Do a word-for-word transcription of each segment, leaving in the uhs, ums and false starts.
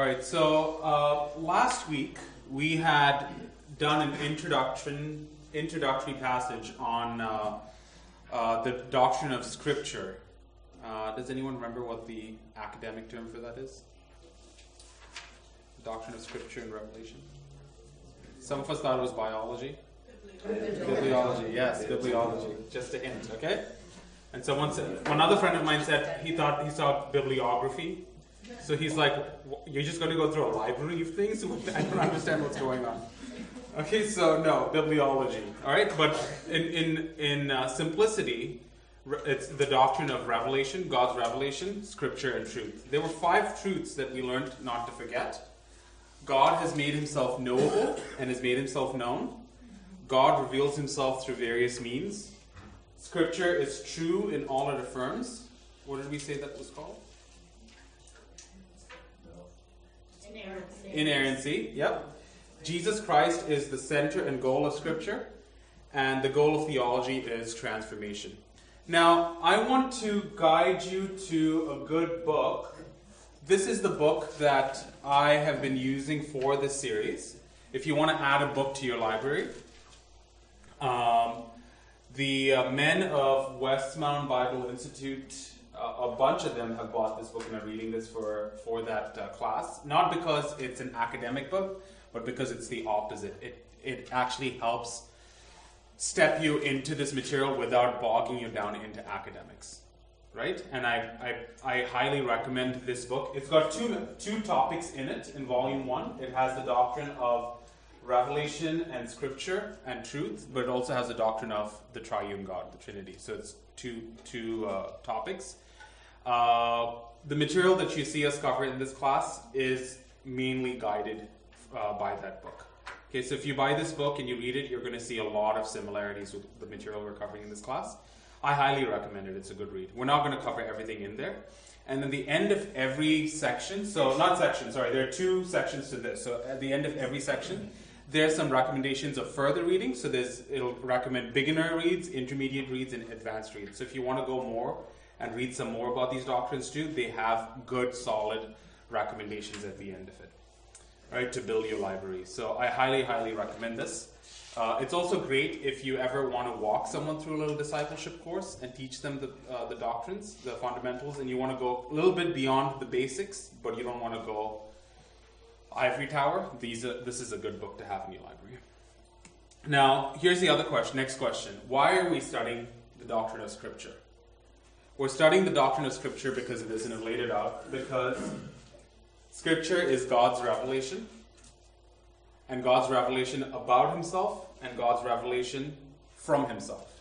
All right, so uh, last week we had done an introduction, introductory passage on uh, uh, the doctrine of Scripture. Uh, does anyone remember what the academic term for that is? Doctrine of Scripture and Revelation. Some of us thought it was biology. Bibliology, yes, bibliology. Just a hint, okay? And someone said, one other friend of mine said he thought he saw bibliography. So he's like, you're just going to go through a library of things? I don't understand what's going on. Okay, so no, bibliology. All right, but in in in uh, simplicity, it's the doctrine of revelation, God's revelation, Scripture, and truth. There were five truths that we learned not to forget. God has made himself knowable and has made himself known. God reveals himself through various means. Scripture is true in all it affirms. What did we say that was called? Inerrancy. Inerrancy, yep. Jesus Christ is the center and goal of Scripture, and the goal of theology is transformation. Now, I want to guide you to a good book. This is the book that I have been using for this series. If you want to add a book to your library, um, the uh, men of Westmount Bible Institute, uh, a bunch of them have bought this book and are reading this for, for that uh, class. Not because it's an academic book, but because it's the opposite. It, it actually helps step you into this material without bogging you down into academics. Right? And I, I, I highly recommend this book. It's got two, two topics in it in volume one. It has the doctrine of revelation and Scripture and truth, but it also has the doctrine of the triune God, the Trinity. So it's two, two uh, topics. Uh, the material that you see us cover in this class is mainly guided uh, by that book. Okay, so if you buy this book and you read it, you're going to see a lot of similarities with the material we're covering in this class. I highly recommend it. It's a good read. We're not going to cover everything in there. And then the end of every section, so not section, sorry, there are two sections to this. So at the end of every section, there's some recommendations of further reading. So there's it'll recommend beginner reads, intermediate reads, and advanced reads. So if you want to go more and read some more about these doctrines too, they have good, solid recommendations at the end of it, right, to build your library. So I highly, highly recommend this. Uh, it's also great if you ever want to walk someone through a little discipleship course and teach them the, uh, the doctrines, the fundamentals, and you want to go a little bit beyond the basics, but you don't want to go ivory tower. These are, this is a good book to have in your library. Now, here's the other question, next question. Why are we studying the doctrine of Scripture? We're studying the doctrine of Scripture because it isn't laid it out, because Scripture is God's revelation, and God's revelation about himself, and God's revelation from himself.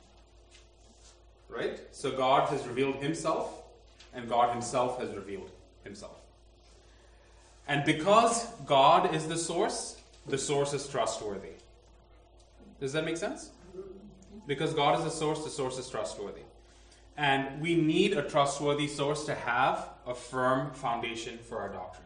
Right? So God has revealed himself, and God himself has revealed himself. And because God is the source, the source is trustworthy. Does that make sense? Because God is the source, the source is trustworthy. And we need a trustworthy source to have a firm foundation for our doctrine.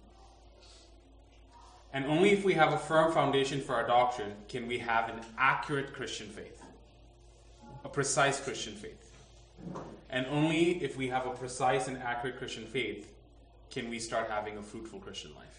And only if we have a firm foundation for our doctrine can we have an accurate Christian faith, a precise Christian faith. And only if we have a precise and accurate Christian faith can we start having a fruitful Christian life.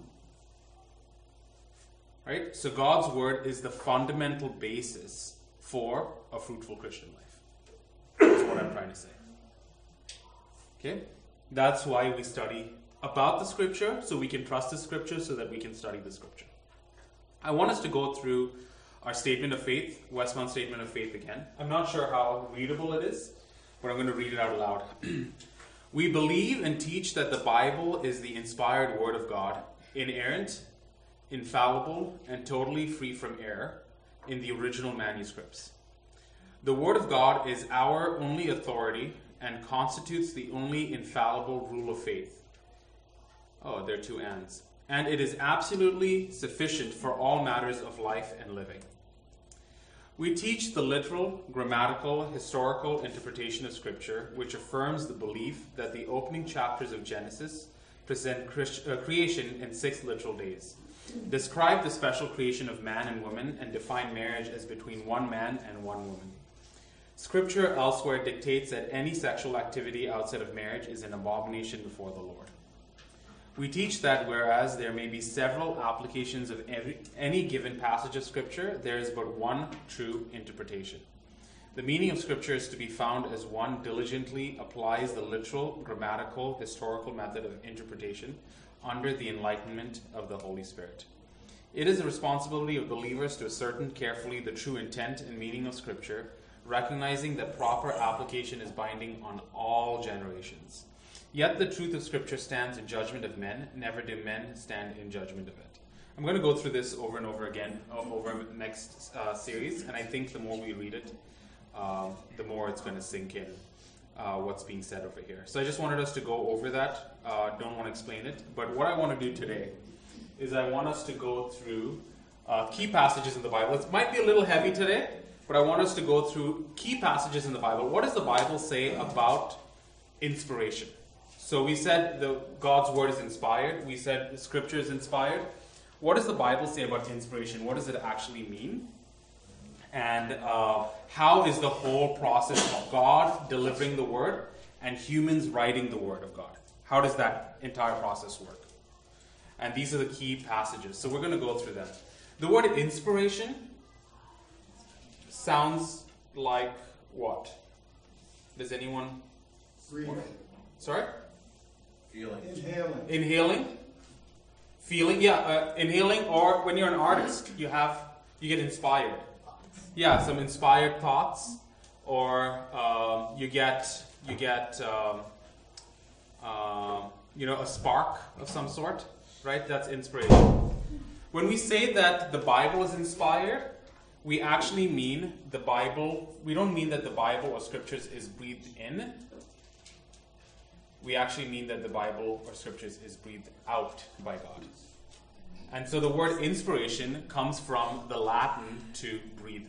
Right? So God's word is the fundamental basis for a fruitful Christian life. That's what I'm trying to say. Okay? That's why we study about the Scripture, so we can trust the Scripture, so that we can study the Scripture. I want us to go through our statement of faith, Westmount Statement of Faith again. I'm not sure how readable it is, but I'm going to read it out loud. We believe and teach that the Bible is the inspired Word of God, inerrant, infallible, and totally free from error in the original manuscripts. The Word of God is our only authority and constitutes the only infallible rule of faith. Oh, there are two ands. And it is absolutely sufficient for all matters of life and living. We teach the literal, grammatical, historical interpretation of Scripture, which affirms the belief that the opening chapters of Genesis present Christ- uh, creation in six literal days, describe the special creation of man and woman, and define marriage as between one man and one woman. Scripture elsewhere dictates that any sexual activity outside of marriage is an abomination before the Lord. We teach that whereas there may be several applications of every, any given passage of Scripture, there is but one true interpretation. The meaning of Scripture is to be found as one diligently applies the literal, grammatical, historical method of interpretation under the enlightenment of the Holy Spirit. It is the responsibility of believers to ascertain carefully the true intent and meaning of Scripture, recognizing that proper application is binding on all generations. Yet the truth of Scripture stands in judgment of men, never do men stand in judgment of it. I'm going to go through this over and over again over the next uh, series, and I think the more we read it, uh, the more it's going to sink in uh, what's being said over here. So I just wanted us to go over that. Uh, don't want to explain it, but what I want to do today is I want us to go through uh, key passages in the Bible. It might be a little heavy today, but I want us to go through key passages in the Bible. What does the Bible say about inspiration? So we said the God's Word is inspired. We said the Scripture is inspired. What does the Bible say about inspiration? What does it actually mean? And uh, how is the whole process of God delivering the Word and humans writing the Word of God? How does that entire process work? And these are the key passages. So we're going to go through them. The word inspiration sounds like what? Does anyone? Breathing. Sorry? Feeling. Inhaling. Inhaling. Feeling. Yeah, uh, inhaling. Or when you're an artist, you have you get inspired. Yeah, some inspired thoughts, or uh, you get you get um, uh, you know a spark of some sort, right? That's inspiration. When we say that the Bible is inspired, we actually mean the Bible. We don't mean that the Bible or Scriptures is breathed in. We actually mean that the Bible or Scriptures is breathed out by God. And so the word inspiration comes from the Latin to breathe.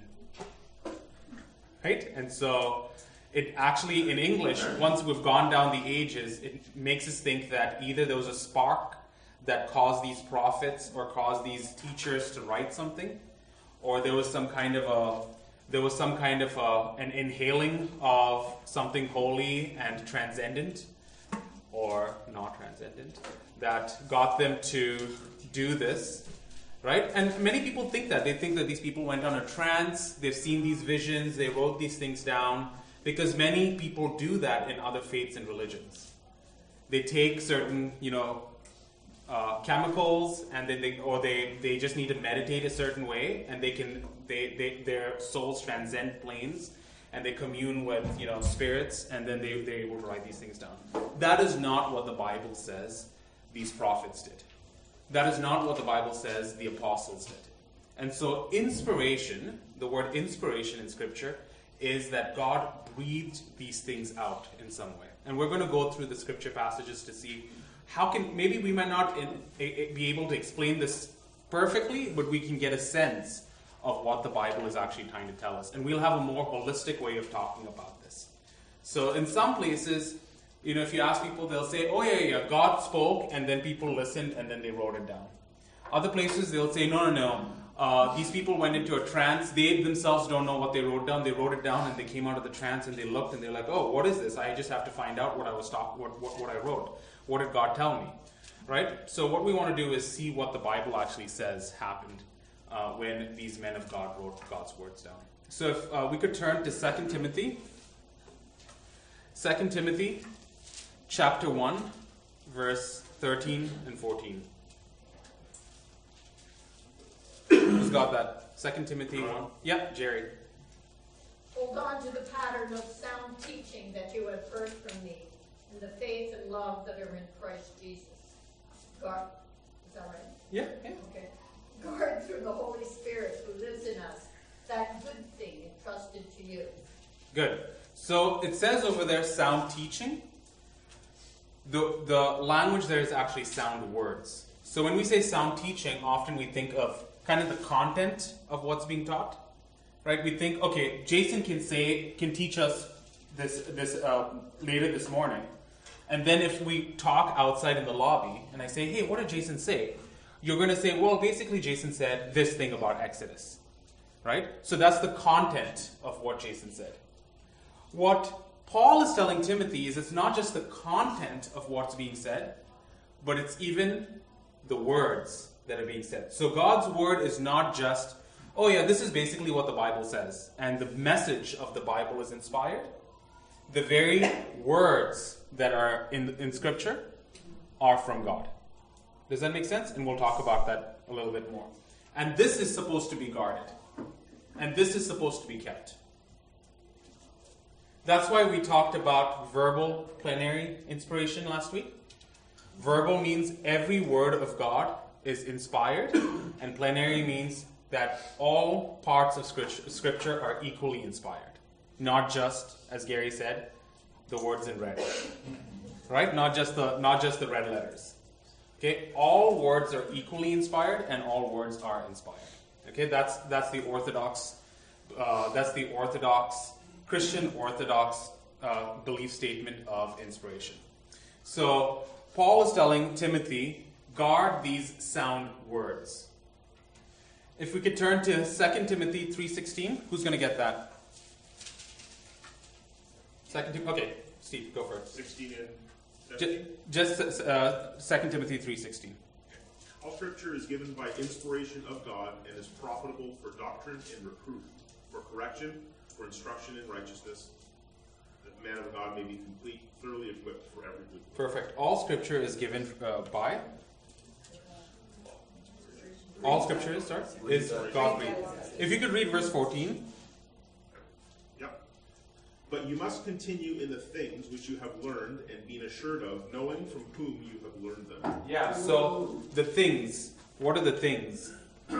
Right? And so it actually, in English, once we've gone down the ages, it makes us think that either there was a spark that caused these prophets or caused these teachers to write something, or there was some kind of a there was some kind of a, an inhaling of something holy and transcendent, or not transcendent, that got them to do this, right? And many people think that. They think that these people went on a trance, they've seen these visions, they wrote these things down, because many people do that in other faiths and religions. They take certain, you know, uh, chemicals, and then they, or they, they just need to meditate a certain way, and they can, they, they their souls transcend planes, and they commune with, you know, spirits, and then they, they're able to write these things down. That is not what the Bible says these prophets did. That is not what the Bible says the apostles did. And so inspiration, the word inspiration in Scripture, is that God breathed these things out in some way. And we're going to go through the Scripture passages to see how can, maybe we might not in, a, a, be able to explain this perfectly, but we can get a sense of what the Bible is actually trying to tell us. And we'll have a more holistic way of talking about this. So in some places, you know, if you ask people, they'll say, oh yeah, yeah, God spoke, and then people listened, and then they wrote it down. Other places, they'll say, no, no, no, uh, these people went into a trance, they themselves don't know what they wrote down, they wrote it down, and they came out of the trance, and they looked, and they're like, oh, what is this? I just have to find out what I was talking, what, what, what I wrote. What did God tell me? Right? So what we want to do is see what the Bible actually says happened uh, when these men of God wrote God's words down. So if uh, we could turn to Second Timothy. Second Timothy chapter one, verse thirteen and fourteen. Who's got that? Second Timothy one. Yeah, Jerry. Hold on to the pattern of sound teaching that you have heard from me, and the faith and love that are in Christ Jesus. Guard, is that right? Yeah, yeah. Okay. Guard through the Holy Spirit who lives in us that good thing entrusted to you. Good. So it says over there, sound teaching. The, the language there is actually sound words. So when we say sound teaching, often we think of kind of the content of what's being taught, right? We think, okay, Jason can say, can teach us this this uh, later this morning, and then if we talk outside in the lobby, and I say, hey, what did Jason say? You're going to say, well, basically Jason said this thing about Exodus, right? So that's the content of what Jason said. What Paul is telling Timothy is it's not just the content of what's being said, but it's even the words that are being said. So God's word is not just, oh yeah, this is basically what the Bible says, and the message of the Bible is inspired. The very words that are in, in Scripture are from God. Does that make sense? And we'll talk about that a little bit more. And this is supposed to be guarded. And this is supposed to be kept. That's why we talked about verbal plenary inspiration last week. Verbal means every word of God is inspired, and plenary means that all parts of Scripture are equally inspired. Not just, as Gary said, the words in red. Right? Not just the not just the red letters. Okay? All words are equally inspired, and all words are inspired. Okay? That's that's the orthodox uh, that's the orthodox Christian Orthodox uh, belief statement of inspiration. So Paul is telling Timothy, guard these sound words. If we could turn to Second Timothy three sixteen, who's going to get that? Second Tim- okay, Steve, go for it. sixteen and seventeen? Just, just uh, Second Timothy three sixteen. All Scripture is given by inspiration of God and is profitable for doctrine and reproof, for correction, for instruction in righteousness, that the man of God may be complete, thoroughly equipped for every good work. Perfect. All Scripture is given uh, by? All Scripture is, sorry, is God breathed. If you could read verse fourteen. Yep. But you must continue in the things which you have learned and been assured of, knowing from whom you have learned them. Yeah, so the things. What are the things?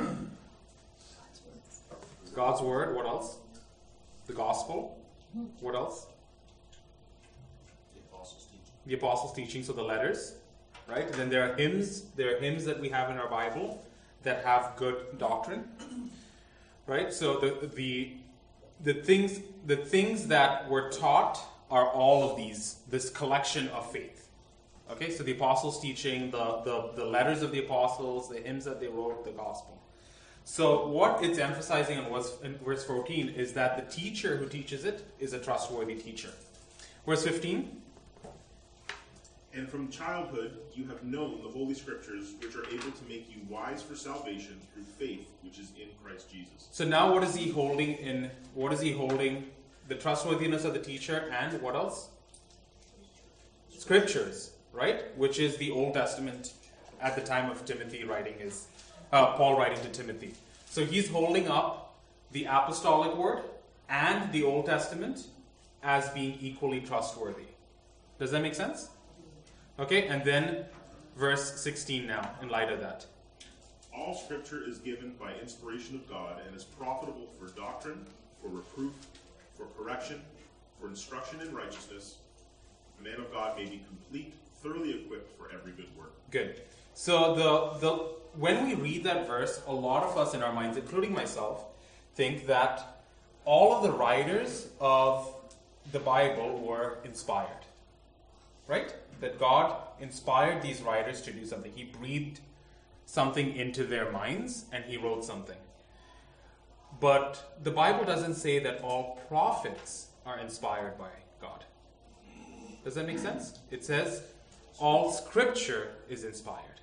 God's Word. What else? The Gospel. What else? The apostles' teaching. The Apostles' teaching, so the letters. Right? Then there are hymns. There are hymns that we have in our Bible that have good doctrine. Right? So the the the things the things that were taught are all of these, this collection of faith. Okay, so the apostles' teaching, the, the, the letters of the apostles, the hymns that they wrote, the gospel. So what it's emphasizing in verse, in verse fourteen is that the teacher who teaches it is a trustworthy teacher. Verse fifteen. And from childhood you have known the Holy Scriptures, which are able to make you wise for salvation through faith, which is in Christ Jesus. So now what is he holding in, what is he holding? The trustworthiness of the teacher and what else? Scriptures, right? Which is the Old Testament at the time of Timothy writing his, uh, Paul writing to Timothy. So he's holding up the apostolic word and the Old Testament as being equally trustworthy. Does that make sense? Okay, and then verse sixteen now, in light of that. All Scripture is given by inspiration of God and is profitable for doctrine, for reproof, for correction, for instruction in righteousness, the man of God may be complete, thoroughly equipped for every good work. Good. So the the when we read that verse, a lot of us in our minds, including myself, think that all of the writers of the Bible were inspired. Right? That God inspired these writers to do something. He breathed something into their minds and he wrote something. But the Bible doesn't say that all prophets are inspired by God. Does that make sense? It says all Scripture is inspired.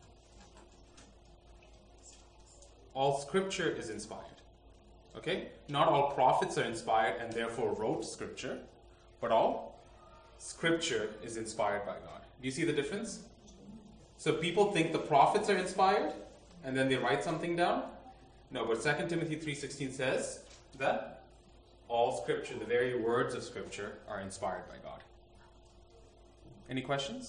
All Scripture is inspired. Okay? Not all prophets are inspired and therefore wrote Scripture, but all Scripture is inspired by God. Do you see the difference? So people think the prophets are inspired and then they write something down. No, but Second Timothy three sixteen says that all Scripture, the very words of Scripture, are inspired by God. Any questions?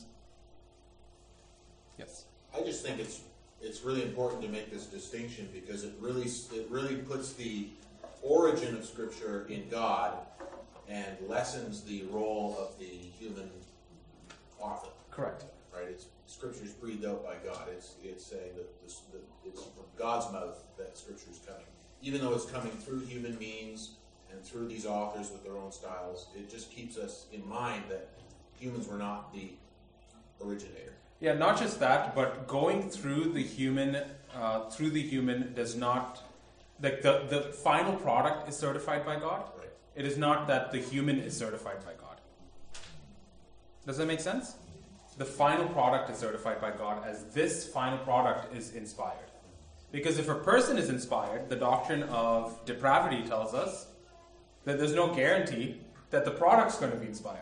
Yes. I just think it's it's really important to make this distinction because it really it really puts the origin of Scripture in God and lessens the role of the human author. Correct. Right? It's Scripture's breathed out by God. It's it's saying that this, that it's from God's mouth that Scripture is coming, even though it's coming through human means and through these authors with their own styles. It just keeps us in mind that humans were not the originator. Yeah, not just that, but going through the human, uh, through the human does not, like the, the final product is certified by God. Right. It is not that the human is certified by God. Does that make sense? the final product is certified by God as this final product is inspired. Because if a person is inspired, the doctrine of depravity tells us that there's no guarantee that the product's going to be inspired.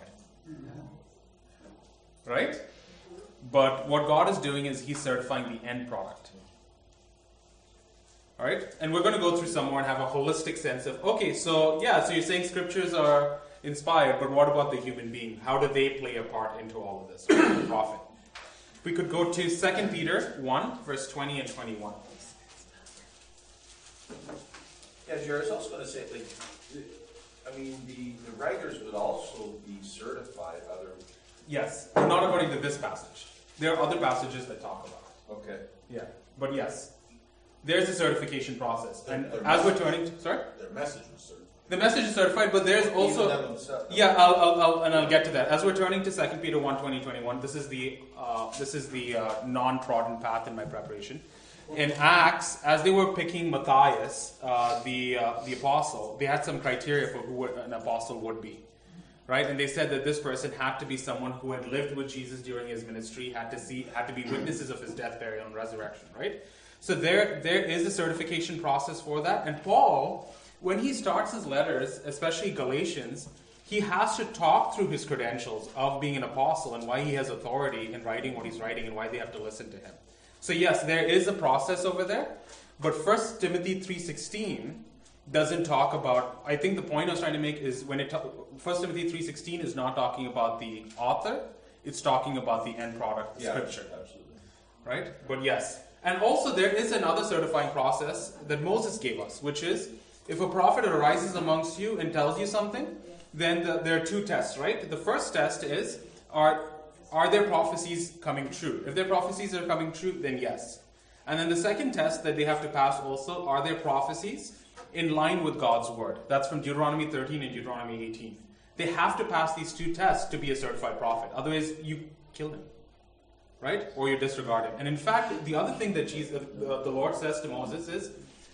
Right? But what God is doing is He's certifying the end product. Alright? And we're going to go through some more and have a holistic sense of, okay, so yeah, so you're saying scriptures are inspired, but what about the human being? How do they play a part into all of this? The prophet. We could go to Second Peter one, verse twenty and twenty-one. Yeah, Jared, I was also going to say, like, I mean, the, the writers would also be certified other... Yes, but not according to this passage. There are other passages that talk about it. Okay. Yeah, but yes, there's a certification process. Their- And their as we're message- turning to... Sorry? Their message was certified. The message is certified, but there's also... Even them themselves. Yeah, I'll, I'll, I'll, and I'll get to that. As we're turning to Second Peter one, twenty, twenty-one, this is the, uh, this is the uh, non-trodden path in my preparation. In Acts, as they were picking Matthias, uh, the uh, the apostle, they had some criteria for who an apostle would be, right? And they said that this person had to be someone who had lived with Jesus during his ministry, had to see, had to be witnesses of his death, burial, and resurrection, right? So there, there is a certification process for that. And Paul, when he starts his letters, especially Galatians, he has to talk through his credentials of being an apostle and why he has authority in writing what he's writing and why they have to listen to him. So yes, there is a process over there, but First Timothy three sixteen doesn't talk about, I think the point I was trying to make is when it, First Timothy three sixteen is not talking about the author, it's talking about the end product, the Yeah, scripture. absolutely. Right? But yes. And also there is another certifying process that Moses gave us, which is if a prophet arises amongst you and tells you something, then the, there are two tests, right? The first test is, are Are their prophecies coming true? If their prophecies are coming true, then yes. And then the second test that they have to pass also, are their prophecies in line with God's word? That's from Deuteronomy thirteen and Deuteronomy eighteen. They have to pass these two tests to be a certified prophet. Otherwise, you kill him, right? Or you disregard him. And in fact, the other thing that Jesus, uh, the Lord says to Moses is,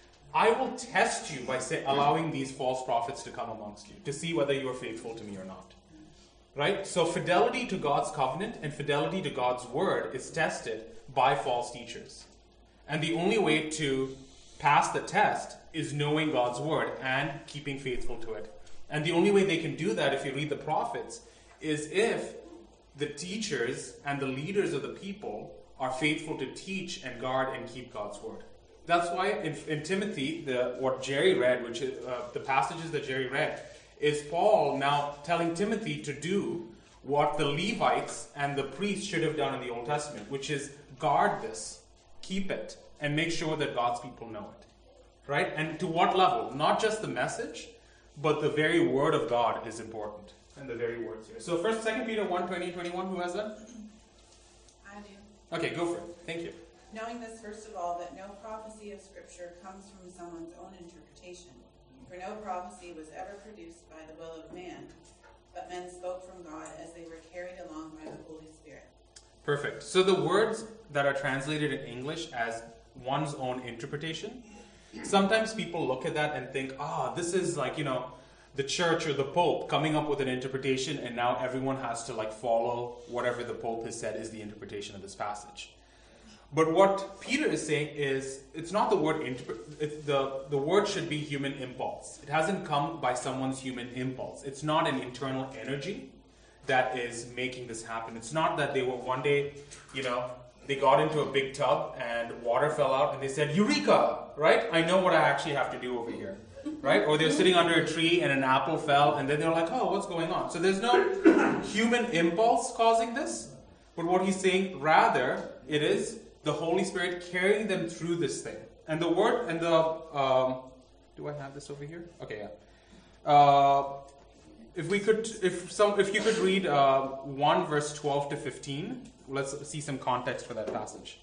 I will test you by say, allowing these false prophets to come amongst you, to see whether you are faithful to me or not. Right? So fidelity to God's covenant and fidelity to God's word is tested by false teachers. And the only way to pass the test is knowing God's word and keeping faithful to it. And the only way they can do that, if you read the prophets, is if the teachers and the leaders of the people are faithful to teach and guard and keep God's word. That's why in, in Timothy, the what Jerry read, which is uh, the passages that Jerry read, is Paul now telling Timothy to do what the Levites and the priests should have done in the Old Testament, which is guard this, keep it, and make sure that God's people know it. Right? And to what level? Not just the message, but the very word of God is important. And the very words here. So first, Second Peter one, twenty, twenty-one, who has that? I do. Okay, go for it. Thank you. Knowing this, first of all, that no prophecy of Scripture comes from someone's own interpretation. For no prophecy was ever produced by the will of man, but men spoke from God as they were carried along by the Holy Spirit. Perfect. So the words that are translated in English as one's own interpretation, sometimes people look at that and think, ah, this is like, you know, the church or the Pope coming up with an interpretation and now everyone has to like follow whatever the Pope has said is the interpretation of this passage. But what Peter is saying is, it's not the word interpret. It's the the word should be human impulse. It hasn't come by someone's human impulse. It's not an internal energy that is making this happen. It's not that they were one day, you know, they got into a big tub and water fell out and they said, "Eureka!" Right? I know what I actually have to do over here. Right? Or they're sitting under a tree and an apple fell and then they're like, "Oh, what's going on?" So there's no human impulse causing this. But what he's saying, rather, it is the Holy Spirit carrying them through this thing. And the word, and the, um, do I have this over here? Okay, yeah. Uh, if we could, if some, if you could read uh, one verse twelve to fifteen, let's see some context for that passage.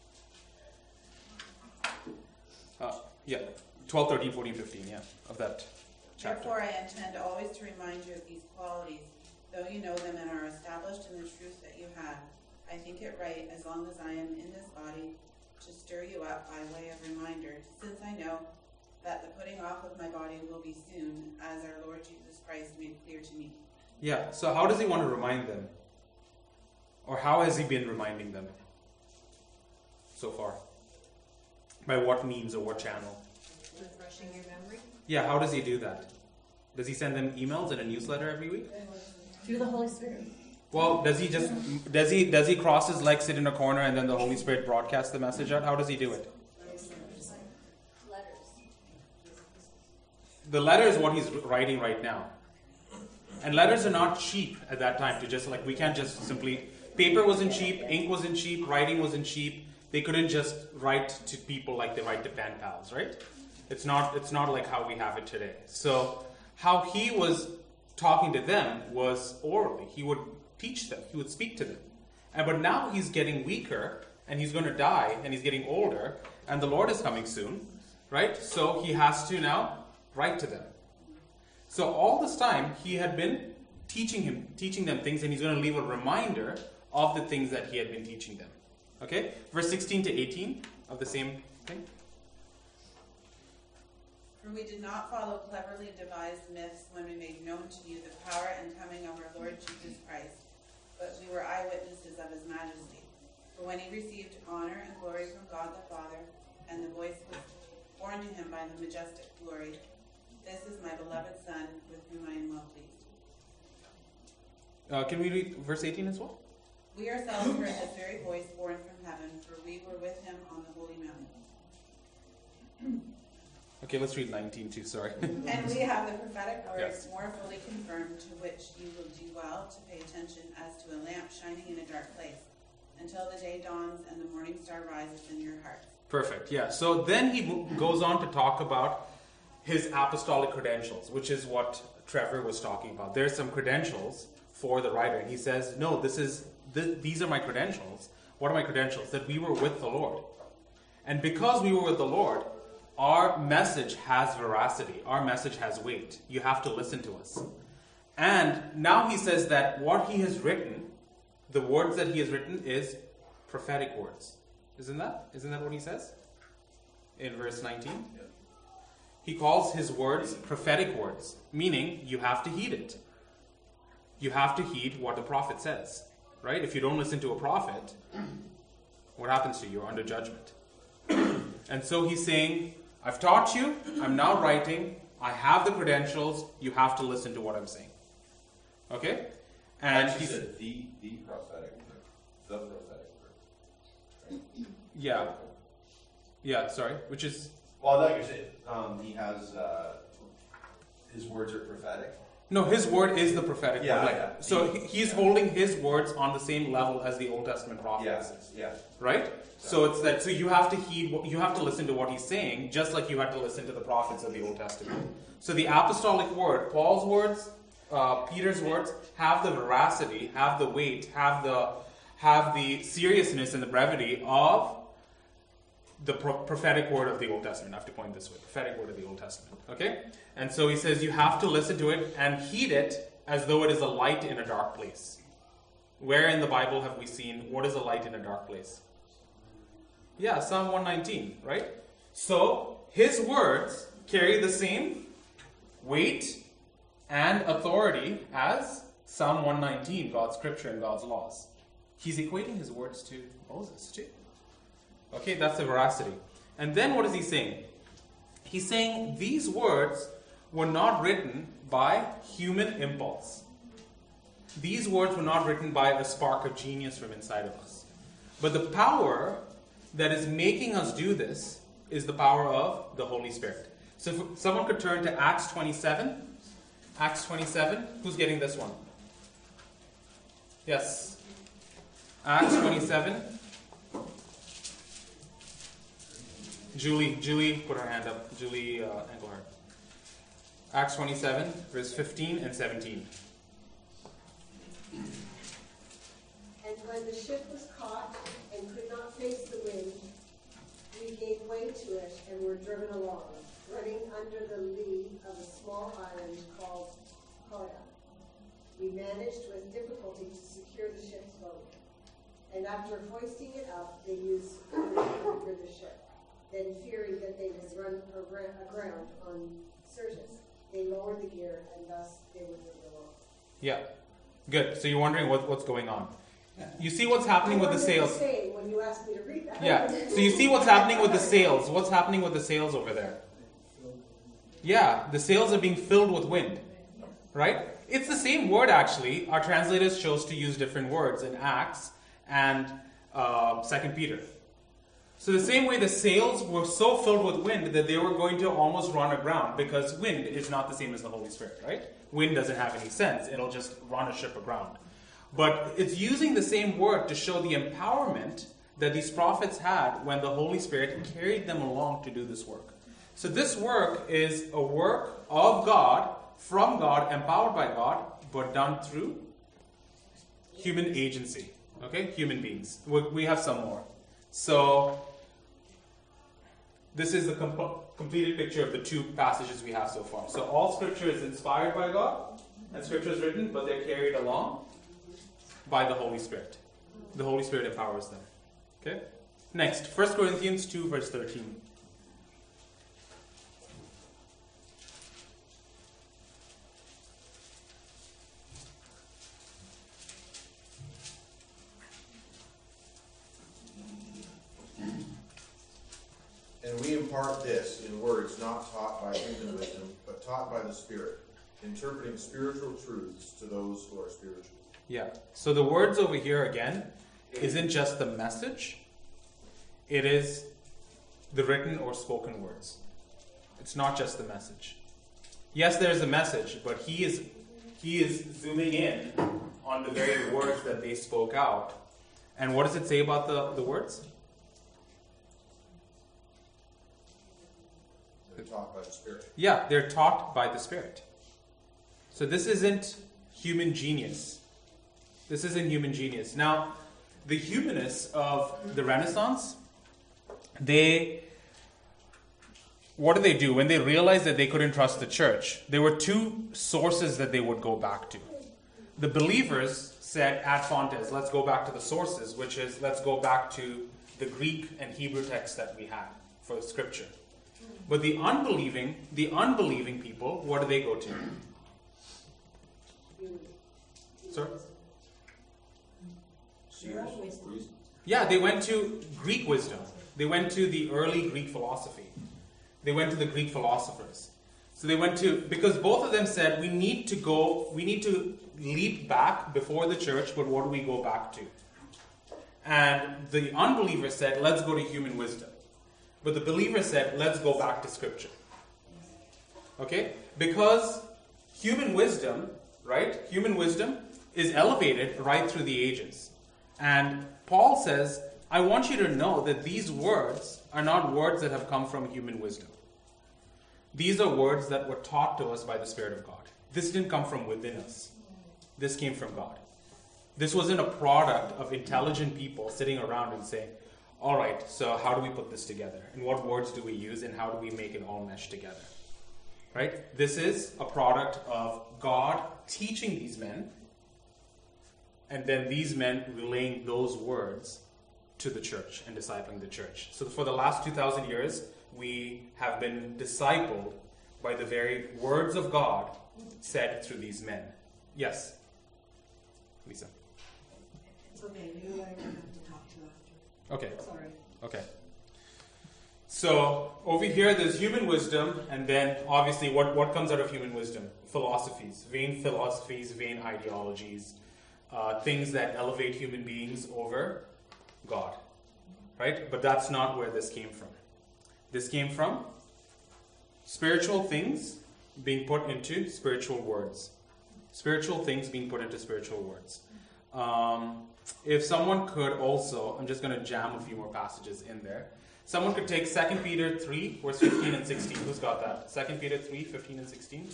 Uh, yeah, twelve, thirteen, fourteen, fifteen, yeah, of that chapter. Therefore I intend always to remind you of these qualities, though you know them and are established in the truth that you have. I think it right, as long as I am in this body, to stir you up by way of reminder, since I know that the putting off of my body will be soon, as our Lord Jesus Christ made clear to me. Yeah, so how does he want to remind them? Or how has he been reminding them so far? By what means or what channel? Refreshing your memory? Yeah, how does he do that? Does he send them emails and a newsletter every week? Through the Holy Spirit. Well, does he just does he does he cross his legs, sit in a corner, and then the Holy Spirit broadcasts the message out? How does he do it? Letters. The letter is what he's writing right now, and letters are not cheap at that time. To just like we can't just simply paper wasn't cheap, ink wasn't cheap, writing wasn't cheap. They couldn't just write to people like they write to pen pals, right? It's not it's not like how we have it today. So how he was talking to them was orally. He would teach them. He would speak to them. And but now he's getting weaker, and he's going to die, and he's getting older, and the Lord is coming soon, right? So he has to now write to them. So all this time he had been teaching him, teaching them things, and he's going to leave a reminder of the things that he had been teaching them. Okay, verse sixteen to eighteen of the same thing. For we did not follow cleverly devised myths when we made known to you the power and coming of our Lord Jesus Christ, but we were eyewitnesses of his majesty. For when he received honor and glory from God the Father, and the voice was borne to him by the majestic glory, this is my beloved Son, with whom I am well pleased. Uh, can we read verse eighteen as well? We ourselves heard this very voice borne from heaven, for we were with him on the holy mountain. Okay, let's read nineteen too, sorry. And we have the prophetic words Yes. more fully confirmed, to which you will do well to pay attention as to a lamp shining in a dark place, until the day dawns and the morning star rises in your hearts. Perfect, yeah. So then he mo- goes on to talk about his apostolic credentials, which is what Trevor was talking about. There's some credentials for the writer, and he says, no, this is th- these are my credentials. What are my credentials? That we were with the Lord. And because we were with the Lord, our message has veracity. Our message has weight. You have to listen to us. And now he says that what he has written, the words that he has written, is prophetic words. Isn't that? Isn't that what he says? In verse nineteen? Yeah. He calls his words prophetic words, meaning you have to heed it. You have to heed what the prophet says. Right? If you don't listen to a prophet, what happens to you? You're under judgment. And so he's saying, I've taught you, I'm now writing, I have the credentials, you have to listen to what I'm saying. Okay? And Actually he said the, the prophetic word. The prophetic word. Right? yeah. Yeah, sorry. Which is, Well, like you said, um, he has, uh, his words are prophetic. no, his word is the prophetic Yeah, word. Like, yeah. so he, he's holding his words on the same level as the Old Testament prophets. Yeah, yeah. Right? So it's that, so you have to heed, what, you have to listen to what he's saying, just like you had to listen to the prophets of the Old Testament. So the apostolic word, Paul's words, uh, Peter's words, have the veracity, have the weight, have the, have the seriousness and the brevity of the pro- prophetic word of the Old Testament. I have to point this way, prophetic word of the Old Testament. Okay? And so he says you have to listen to it and heed it as though it is a light in a dark place. Where in the Bible have we seen what is a light in a dark place? Yeah, Psalm one nineteen, right? So, his words carry the same weight and authority as Psalm one nineteen, God's scripture and God's laws. He's equating his words to Moses too. Okay, that's the veracity. And then what is he saying? He's saying these words were not written by human impulse. These words were not written by a spark of genius from inside of us. But the power that is making us do this is the power of the Holy Spirit. So if someone could turn to Acts twenty-seven. Acts twenty-seven. Who's getting this one? Yes. Acts twenty-seven. Julie, Julie, put her hand up. Julie uh, Engelhardt. Acts twenty-seven, verse fifteen and seventeen. And when the ship was caught and could not face the wind, we gave way to it and were driven along, running under the lee of a small island called Cauda. We managed with difficulty to secure the ship's boat, and after hoisting it up, they used security to anchor the ship. Then, fearing that they would run aground on Syrtis, they lowered the gear, and thus they were moved along. Yeah. Good. So you're wondering what, what's going on. You see what's happening with the I wanted to sails. say when you asked me to read that. Yeah. So you see what's happening with the sails. What's happening with the sails over there? Yeah, the sails are being filled with wind. Right? It's the same word actually. Our translators chose to use different words in Acts and uh, Second Peter. So the same way the sails were so filled with wind that they were going to almost run aground, because wind is not the same as the Holy Spirit, right? Wind doesn't have any sense. It'll just run a ship aground. But it's using the same word to show the empowerment that these prophets had when the Holy Spirit carried them along to do this work. So this work is a work of God, from God, empowered by God, but done through human agency. Okay? Human beings. We we have some more. So this is the com- completed picture of the two passages we have so far. So all Scripture is inspired by God, and Scripture is written, but they're carried along by the Holy Spirit. The Holy Spirit empowers them. Okay? Next, First Corinthians two, verse thirteen. And we impart this in words not taught by human wisdom, but taught by the Spirit, interpreting spiritual truths to those who are spiritual. Yeah. So the words over here again isn't just the message. It is the written or spoken words. It's not just the message. Yes, there's a message, but he is he is zooming in on the very words that they spoke out. And what does it say about the, the words? They're taught by the Spirit. Yeah, they're taught by the Spirit. So this isn't human genius. This isn't human genius. Now, the humanists of the Renaissance, they, what did they do? When they realized that they couldn't trust the church, there were two sources that they would go back to. The believers said, ad fontes, let's go back to the sources, which is, let's go back to the Greek and Hebrew text that we had for Scripture. But the unbelieving, the unbelieving people, what do they go to? Sir? Seers, reason. Yeah, they went to Greek wisdom. They went to the early Greek philosophy. They went to the Greek philosophers. So they went to, because both of them said, we need to go, we need to leap back before the church, but what do we go back to? And the unbeliever said, let's go to human wisdom. But the believer said, let's go back to Scripture. Okay? Because human wisdom, right? Human wisdom is elevated right through the ages. And Paul says, I want you to know that these words are not words that have come from human wisdom. These are words that were taught to us by the Spirit of God. This didn't come from within us. This came from God. This wasn't a product of intelligent people sitting around and saying, all right, so how do we put this together? And what words do we use? And how do we make it all mesh together? Right? This is a product of God teaching these men, and then these men relaying those words to the church and discipling the church. So for the last two thousand years, we have been discipled by the very words of God said through these men. Yes? Lisa? It's okay, you and I are going to have to talk to you after. Okay. Sorry. Okay. So over here there's human wisdom, and then obviously what, what comes out of human wisdom? Philosophies, vain philosophies, vain ideologies, uh, things that elevate human beings over God. Right? But that's not where this came from. This came from spiritual things being put into spiritual words. Spiritual things being put into spiritual words. Um, if someone could also, I'm just going to jam a few more passages in there. Someone could take Second Peter three, verse fifteen and sixteen. Who's got that? Second Peter three, fifteen and sixteen.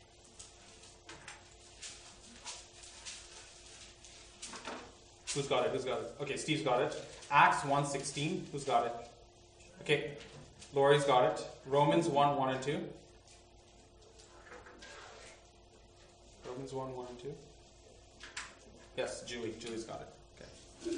Who's got it? Who's got it? Okay, Steve's got it. Acts one sixteen. Who's got it? Okay, Lori's got it. Romans one, one and two. Romans one, one and two. Yes, Julie. Julie's got it. Okay.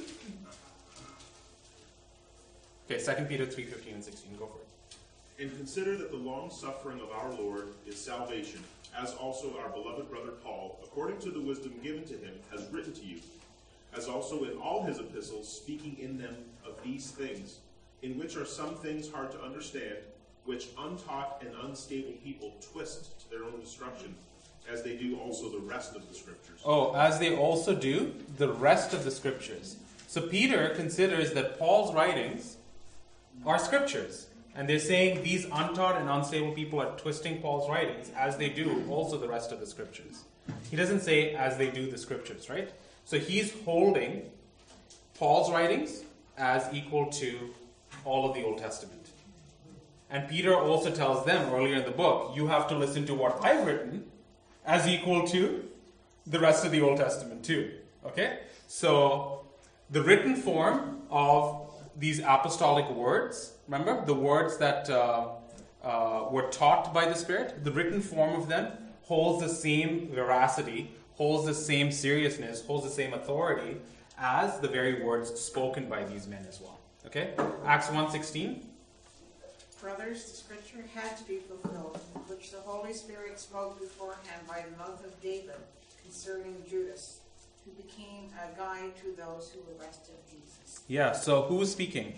Okay, Second Peter three, fifteen and sixteen. Go for it. And consider that the long suffering of our Lord is salvation, as also our beloved brother Paul, according to the wisdom given to him, has written to you. as also in all his epistles, speaking in them of these things, in which are some things hard to understand, which untaught and unstable people twist to their own destruction, as they do also the rest of the scriptures. Oh, as they also do the rest of the scriptures. So Peter considers that Paul's writings are scriptures. And they're saying these untaught and unstable people are twisting Paul's writings as they do also the rest of the scriptures. He doesn't say as they do the scriptures, right? So he's holding Paul's writings as equal to all of the Old Testament. And Peter also tells them earlier in the book, you have to listen to what I've written as equal to the rest of the Old Testament too. Okay? So the written form of these apostolic words, remember the words that uh, uh, were taught by the Spirit, the written form of them holds the same veracity, holds the same seriousness, holds the same authority as the very words spoken by these men as well. Okay? Acts one sixteen. Brothers, the scripture had to be fulfilled, which the Holy Spirit spoke beforehand by the mouth of David concerning Judas, who became a guide to those who arrested Jesus. Yeah, so who is speaking?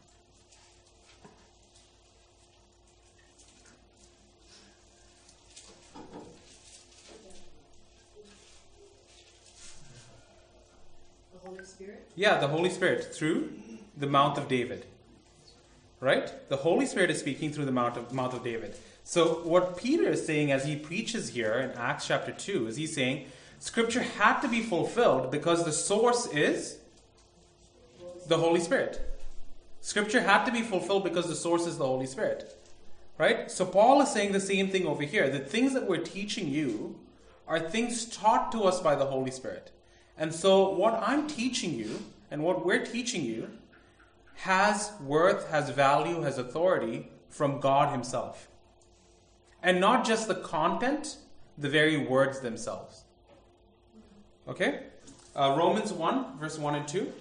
The Holy Spirit? Yeah, the Holy Spirit through the mouth of David. Right? The Holy Spirit is speaking through the mouth of, mouth of David. So what Peter is saying as he preaches here in Acts chapter two is he's saying Scripture had to be fulfilled because the source is the Holy Spirit. Scripture had to be fulfilled because the source is the Holy Spirit. Right? So Paul is saying the same thing over here. The things that we're teaching you are things taught to us by the Holy Spirit. And so what I'm teaching you and what we're teaching you has worth, has value, has authority from God himself. And not just the content, the very words themselves. Okay? Uh, Romans one, verse one and two.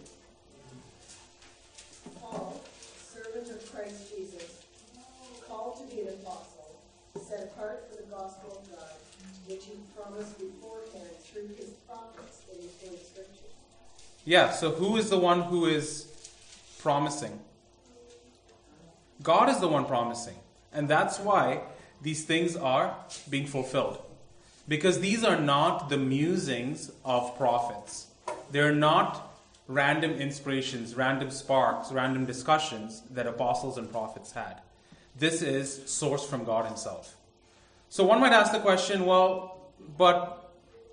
Paul, servant of Christ Jesus, called to be an apostle, set apart for the gospel of God, which he promised beforehand through his prophets in the Holy Scriptures. Yeah, so who is the one who is promising? God is the one promising. And that's why these things are being fulfilled. Because these are not the musings of prophets. They're not random inspirations, random sparks, random discussions that apostles and prophets had. This is sourced from God himself. So one might ask the question, well, but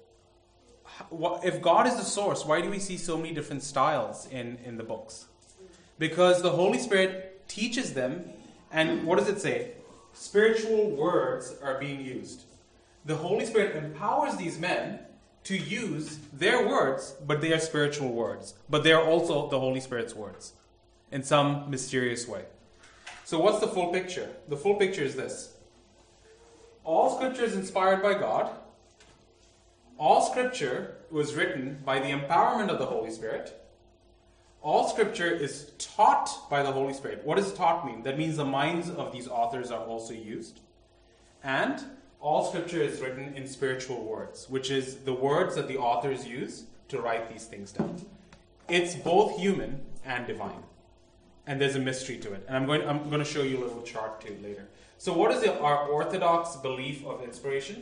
if God is the source, why do we see so many different styles in, in the books? Because the Holy Spirit teaches them, and what does it say? Spiritual words are being used. The Holy Spirit empowers these men to use their words, but they are spiritual words. But they are also the Holy Spirit's words in some mysterious way. So what's the full picture? The full picture is this. All Scripture is inspired by God. All Scripture was written by the empowerment of the Holy Spirit. All Scripture is taught by the Holy Spirit. What does taught mean? That means the minds of these authors are also used. And all Scripture is written in spiritual words, which is the words that the authors use to write these things down. It's both human and divine. And there's a mystery to it. And I'm going, I'm going to show you a little chart too later. So what is the, our orthodox belief of inspiration?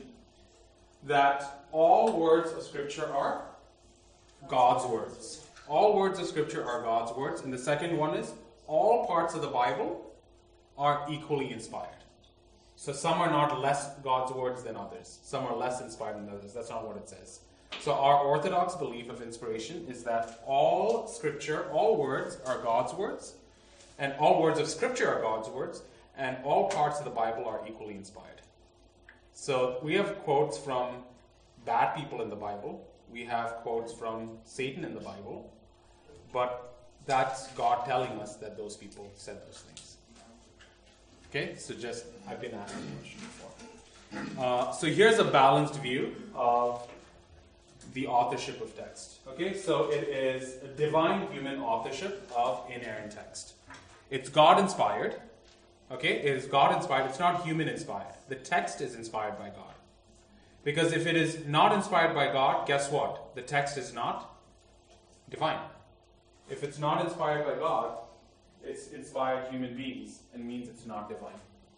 That all words of Scripture are God's words. All words of Scripture are God's words. And the second one is, all parts of the Bible are equally inspired. So some are not less God's words than others. Some are less inspired than others. That's not what it says. So our orthodox belief of inspiration is that all Scripture, all words are God's words. And all words of Scripture are God's words. And all parts of the Bible are equally inspired. So we have quotes from bad people in the Bible. We have quotes from Satan in the Bible. But that's God telling us that those people said those things. Okay, so just, I've been asked the question before. Uh, so here's a balanced view of the authorship of text. Okay, so it is a divine human authorship of inerrant text. It's God-inspired. Okay, it is God-inspired. It's not human-inspired. The text is inspired by God. Because if it is not inspired by God, guess what? The text is not divine. If it's not inspired by God, it's inspired human beings and means it's not divine.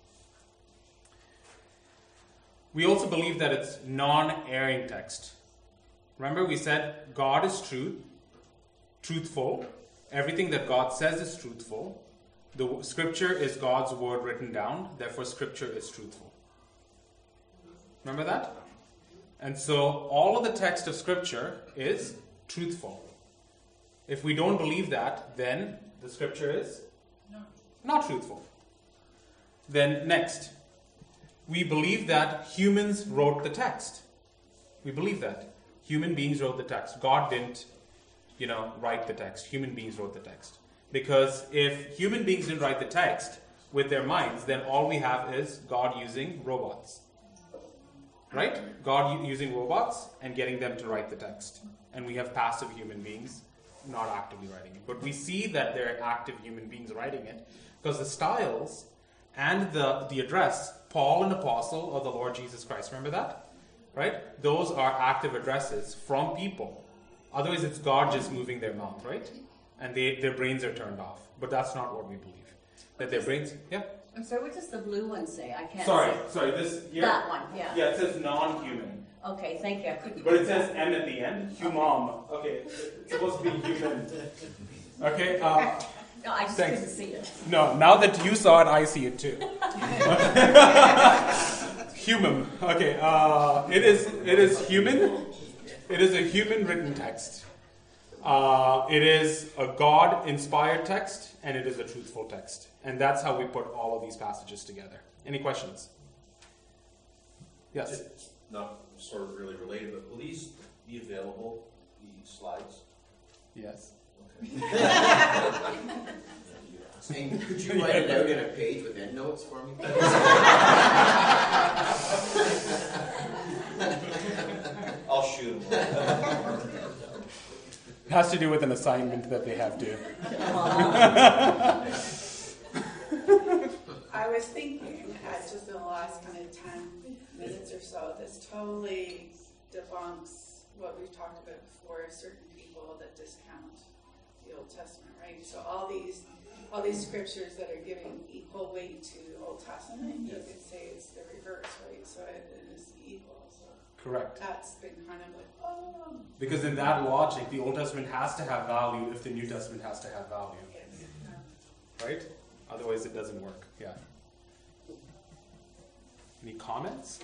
We also believe that it's non-erring text. Remember, we said God is truth, truthful. Everything that God says is truthful. The scripture is God's word written down. Therefore, scripture is truthful. Remember that? And so, all of the text of scripture is truthful. If we don't believe that, then the scripture is not truthful. Then, next, we believe that humans wrote the text. We believe that. Human beings wrote the text. God didn't, you know, write the text. Human beings wrote the text. Because if human beings didn't write the text with their minds, then all we have is God using robots. Right? God u- using robots and getting them to write the text. And we have passive human beings not actively writing it. But we see that there are active human beings writing it because the styles and the, the address, Paul, an apostle of the Lord Jesus Christ. Remember that? Right? Those are active addresses from people. Otherwise, it's God just moving their mouth, right? And they, their brains are turned off. But that's not what we believe. That their brains... Yeah? I'm sorry, what does the blue one say? I can't Sorry, see. sorry. This here, That one, yeah. Yeah, it says non-human. Okay, thank you. I couldn't But it says M at the end. Humam. Okay. It's supposed to be human. Okay. Uh, No, I just Thanks. couldn't see it. no, now that you saw it, I see it too. Human. Okay. Uh, it is. It is human. It is a human written text. Uh, it is a God-inspired text, and it is a truthful text. And that's how we put all of these passages together. Any questions? Yes. Just not sort of really related, but will these be available, the slides? Yes. And could you write it out in a page with endnotes for me? I'll shoot them. It has to do with an assignment that they have to. I was thinking, uh, just in the last kind of ten minutes or so, this totally debunks what we've talked about before, certain people that discount the Old Testament, right? So all these all these scriptures that are giving equal weight to the Old Testament, you could say it's the reverse, right? So it, it is equal. So Correct. that's been kind of like, oh. Because in that logic, the Old Testament has to have value if the New Testament has to have value. Right? Otherwise, it doesn't work. Yeah. Any comments?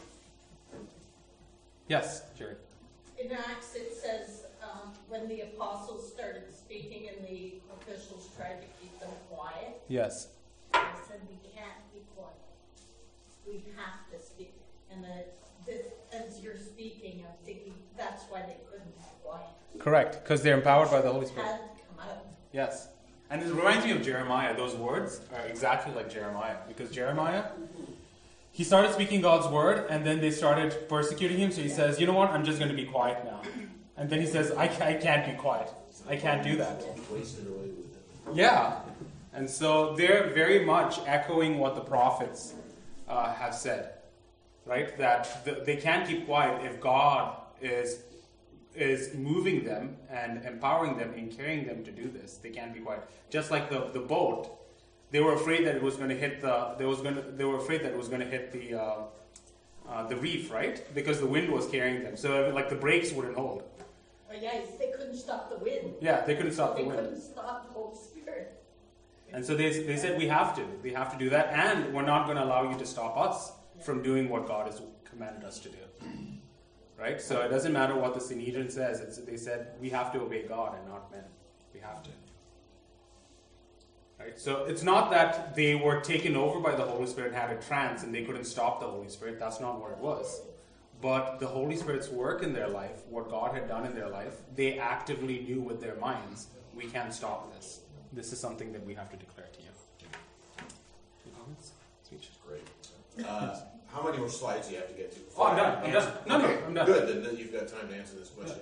Yes, Jerry. In Acts, it says um, when the apostles started speaking and the officials tried to keep them quiet, Yes. they said, we can't be quiet. We have to speak. And that this, as you're speaking, I'm thinking that's why they couldn't be quiet. Correct, because they're empowered by the Holy It Spirit. had to come out. Yes. And it reminds me of Jeremiah. Those words are exactly like Jeremiah. Because Jeremiah, he started speaking God's word, and then they started persecuting him. So he says, you know what, I'm just going to be quiet now. And then he says, I, I can't be quiet. I can't do that. Wasted away with it. Yeah. And so they're very much echoing what the prophets uh, have said. Right? That the, they can't keep quiet if God is is moving them and empowering them and carrying them to do this. They can't be quiet. Just like the, the boat, they were afraid that it was going to hit the. They was going to. They were afraid that it was going to hit the uh, uh, the reef, right? Because the wind was carrying them. So like the brakes wouldn't hold. Oh, yes, they couldn't stop the wind. Yeah, they couldn't stop They the wind. couldn't stop the Holy Spirit. And so they they said we have to. We have to do that, and we're not going to allow you to stop us from doing what God has commanded us to do. Right? So it doesn't matter what the Sanhedrin says. It's, they said we have to obey God and not men. We have to. Right? So it's not that they were taken over by the Holy Spirit and had a trance and they couldn't stop the Holy Spirit. That's not what it was. But the Holy Spirit's work in their life, what God had done in their life, they actively knew with their minds, we can't stop this. This is something that we have to declare to you. Any comments? Speech? Great. Uh, how many more slides do you have to get to? Oh, I'm done. I'm done. No, no, Okay, I'm done. Good, then, then you've got time to answer this question.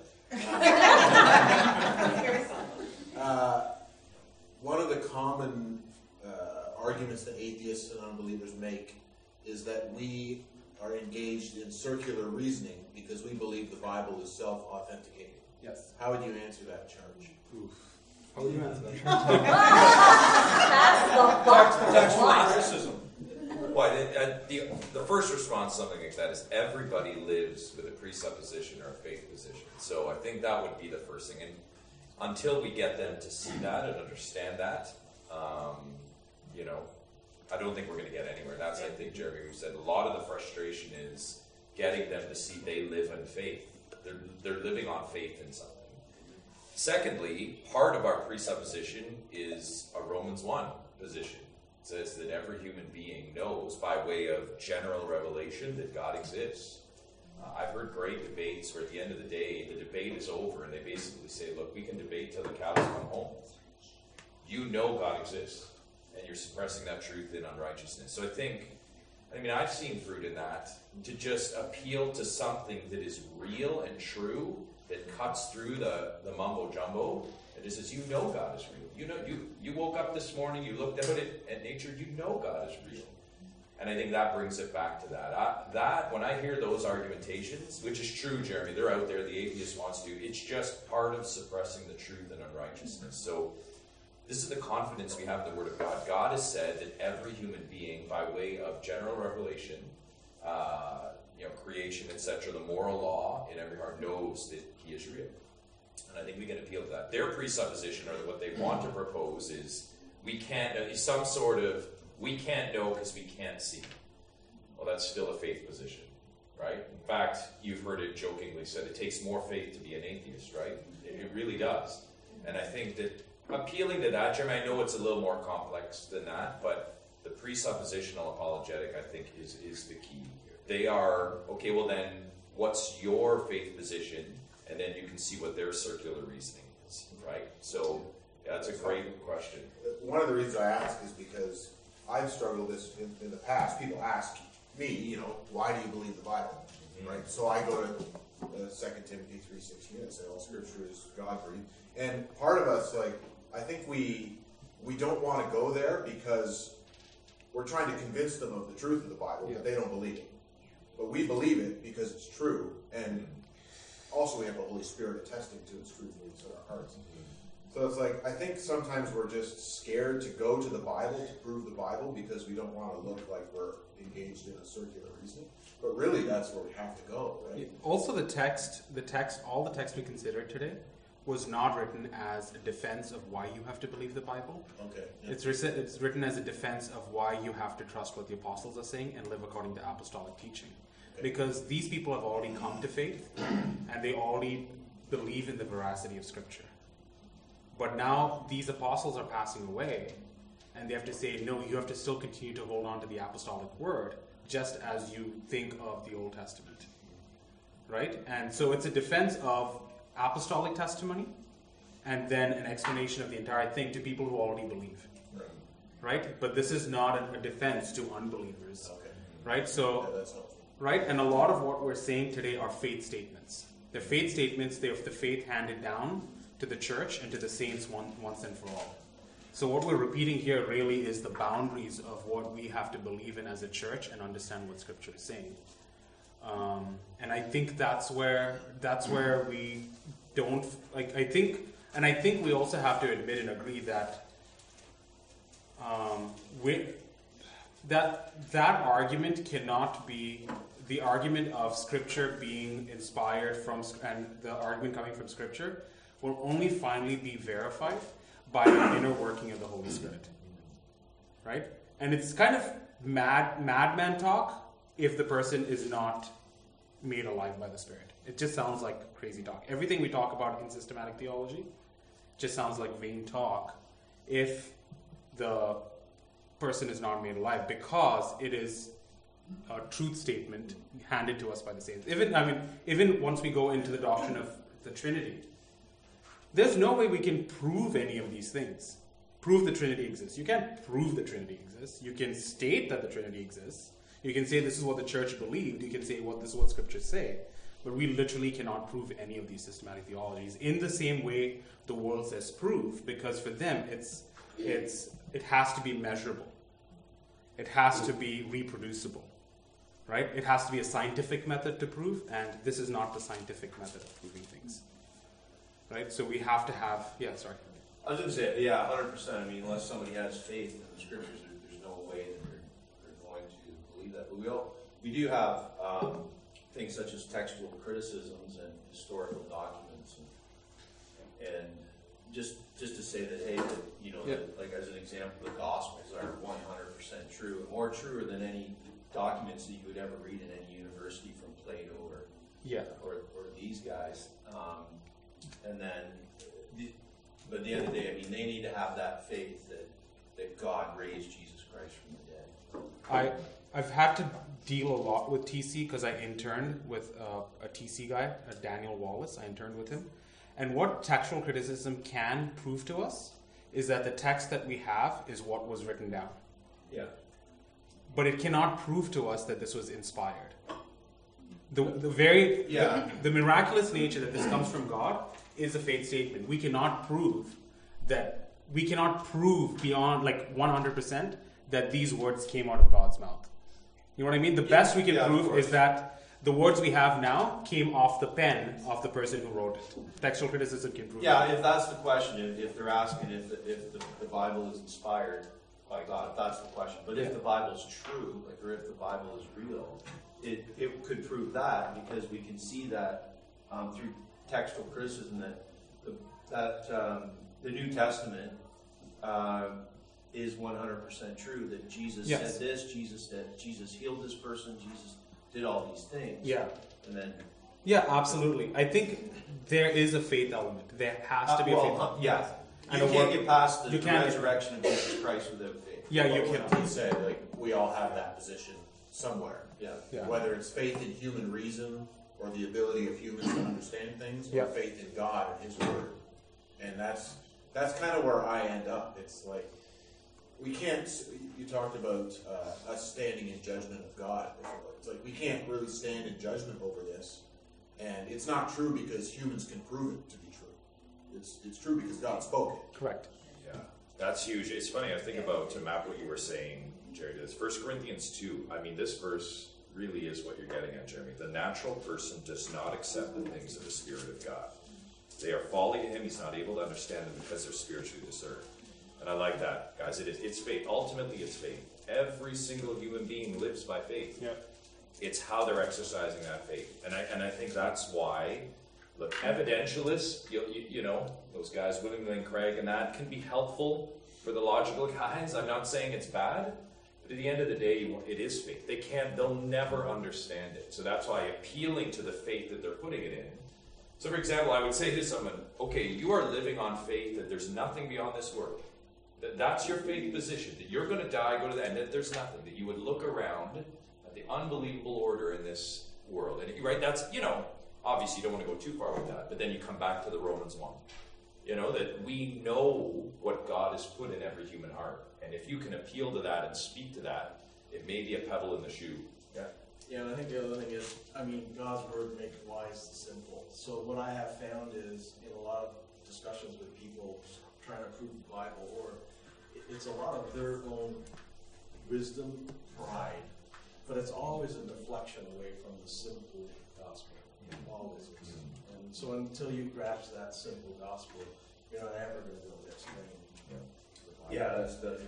Uh, one of the common uh, arguments that atheists and unbelievers make is that we are engaged in circular reasoning because we believe the Bible is self-authenticating. Yes. How would you answer that charge? Oof. How would you answer that? That's the bottom Textual line. criticism. Well, the, uh, the, the first response to something like that is everybody lives with a presupposition or a faith position. So I think that would be the first thing. And until we get them to see that and understand that, um, you know, I don't think we're going to get anywhere. That's, I think, Jeremy, we said a lot of the frustration is getting them to see they live in faith. They're, they're living on faith in something. Secondly, part of our presupposition is a Romans one position. It says that every human being knows by way of general revelation that God exists. Uh, I've heard great debates where at the end of the day, the debate is over and they basically say, look, we can debate till the cows come home. You know God exists, and you're suppressing that truth in unrighteousness. So I think, I mean, I've seen fruit in that, to just appeal to something that is real and true, that cuts through the, the mumbo-jumbo, and just says, you know God is real. You know, you, you woke up this morning, you looked out at, at nature, you know God is real. And I think that brings it back to that. I, that, when I hear those argumentations, which is true, Jeremy, they're out there, the atheist wants to, it's just part of suppressing the truth and unrighteousness. So this is the confidence we have in the Word of God. God has said that every human being, by way of general revelation, uh, you know, creation, et cetera, the moral law in every heart knows that He is real. And I think we can appeal to that. Their presupposition, or what they want to propose, is we can't, uh, some sort of, we can't know because we can't see. Well, that's still a faith position, right? In fact, you've heard it jokingly said, it takes more faith to be an atheist, right? It, it really does. And I think that appealing to that, Jeremy, I know it's a little more complex than that, but the presuppositional apologetic, I think, is, is the key. They are, okay, well then, what's your faith position? And then you can see what their circular reasoning is, right? So, yeah, that's a great question. One of the reasons I ask is because I've struggled this in, in the past. People ask me, you know, why do you believe the Bible? Mm-hmm. Right? So I go to uh, Second Timothy three sixteen and say, all Scripture is God-breathed. And part of us, like, I think we we don't want to go there because we're trying to convince them of the truth of the Bible, yeah. but they don't believe it. But we believe it because it's true, and also we have the Holy Spirit attesting to its truth in our hearts. So it's like, I think sometimes we're just scared to go to the Bible to prove the Bible because we don't want to look like we're engaged in a circular reasoning. But really, that's where we have to go, right? Also, the text, the text, all the text we considered today was not written as a defense of why you have to believe the Bible. Okay. Yeah. It's, written, it's written as a defense of why you have to trust what the apostles are saying and live according to apostolic teaching. Okay. Because these people have already come to faith and they already believe in the veracity of Scripture. But now these apostles are passing away and they have to say, no, you have to still continue to hold on to the apostolic word just as you think of the Old Testament. Right? And so it's a defense of apostolic testimony and then an explanation of the entire thing to people who already believe. Right? Right? But this is not a, a defense to unbelievers. Okay. Right? So, yeah, that's helpful. Right? And a lot of what we're saying today are faith statements. They're faith statements, they're the faith handed down to the church and to the saints one, once and for all. So what we're repeating here really is the boundaries of what we have to believe in as a church and understand what Scripture is saying. Um, and I think that's where that's where we don't like. I think, and I think we also have to admit and agree that um, we, that that argument cannot be the argument of Scripture being inspired from and the argument coming from Scripture will only finally be verified by the inner working of the Holy Spirit. Right? And it's kind of mad madman talk if the person is not made alive by the Spirit. It just sounds like crazy talk. Everything we talk about in systematic theology just sounds like vain talk if the person is not made alive, because it is a truth statement handed to us by the saints. Even, I mean, even once we go into the doctrine of the Trinity, there's no way we can prove any of these things. Prove the Trinity exists. You can't prove the Trinity exists. You can state that the Trinity exists. You can say this is what the church believed. You can say what this is what Scriptures say. But we literally cannot prove any of these systematic theologies in the same way the world says prove, because for them it's it's it has to be measurable. It has to be reproducible. Right? It has to be a scientific method to prove, and this is not the scientific method of proving things. right? So we have to have, yeah, sorry. I was going to say, yeah, one hundred percent. I mean, unless somebody has faith in the scriptures, there, there's no way that they're, they're going to believe that. But we all, we do have um, things such as textual criticisms and historical documents, and, and just just to say that, hey, that, you know, Yeah. that, like as an example, the Gospels are one hundred percent true, and more truer than any documents that you would ever read in any university from Plato or Yeah. or, or these guys. Um, and then, the, but at the end of the day, I mean, they need to have that faith that, that God raised Jesus Christ from the dead. I, I've had to deal a lot with T C because I interned with uh, a T C guy, uh, Daniel Wallace. I interned with him. And what textual criticism can prove to us is that the text that we have is what was written down. Yeah. But it cannot prove to us that this was inspired. The, the very Yeah. the, the miraculous nature that this comes from God is a faith statement. We cannot prove that we cannot prove beyond like one hundred percent that these words came out of God's mouth. You know what I mean? The best we can Yeah, of prove course. is that the words we have now came off the pen of the person who wrote it. Textual criticism can prove Yeah, that. if that's the question, if, if they're asking if, the, if the, the Bible is inspired by God, if that's the question. But if Yeah. the Bible's true, like, or if the Bible is real, it, it could prove that because we can see that um, through textual criticism that the, that um, the New Testament um, is one hundred percent true. That Jesus Yes. said this, Jesus said Jesus healed this person, Jesus did all these things. Yeah. and then Yeah, absolutely. I think there is a faith element. There has to be Uh, a well, faith uh, element. yeah. And You a can't work- get past the you can't- resurrection of Jesus Christ without faith. Yeah, you Well, cannot. like he said, like, we all have that position somewhere. Yeah. Yeah. Whether it's faith in human reason or the ability of humans to understand things, or Yeah. faith in God and His Word. And that's that's kind of where I end up. It's like we can't. You talked about uh, us standing in judgment of God. It's like we can't really stand in judgment over this, and it's not true because humans can prove it to be true. It's it's true because God spoke it. Correct. Yeah, that's huge. It's funny, I think about, to map what you were saying, Jerry, is First Corinthians two. I mean, this verse really is what you're getting at, Jeremy. The natural person does not accept the things of the Spirit of God. They are folly to him. He's not able to understand them because they're spiritually discerned. And I like that, guys. It is, it's faith. Ultimately, it's faith. Every single human being lives by faith. Yeah. It's how they're exercising that faith. And I, and I think that's why, look, evidentialists, you, you, you know, those guys, William Lane Craig, and that can be helpful for the logical guys. I'm not saying it's bad, but at the end of the day, it is faith. They can't, they'll never understand it. So that's why appealing to the faith that they're putting it in. So for example, I would say to someone, okay, you are living on faith that there's nothing beyond this world. That that's your faith position, that you're going to die, go to the end, that there's nothing, that you would look around at the unbelievable order in this world. And right, that's, you know, obviously you don't want to go too far with that, but then you come back to the Romans one. You know, that we know what God has put in every human heart. And if you can appeal to that and speak to that, it may be a pebble in the shoe. Yeah. Yeah, and I think the other thing is, I mean, God's word makes wise the simple. So what I have found is, in a lot of discussions with people trying to prove the Bible, or it's a lot of their own wisdom, pride, but it's always a deflection away from the simple gospel. It always is. And so until you grasp that simple gospel, you're not ever going to be able to explain the Bible. Yeah, that's the.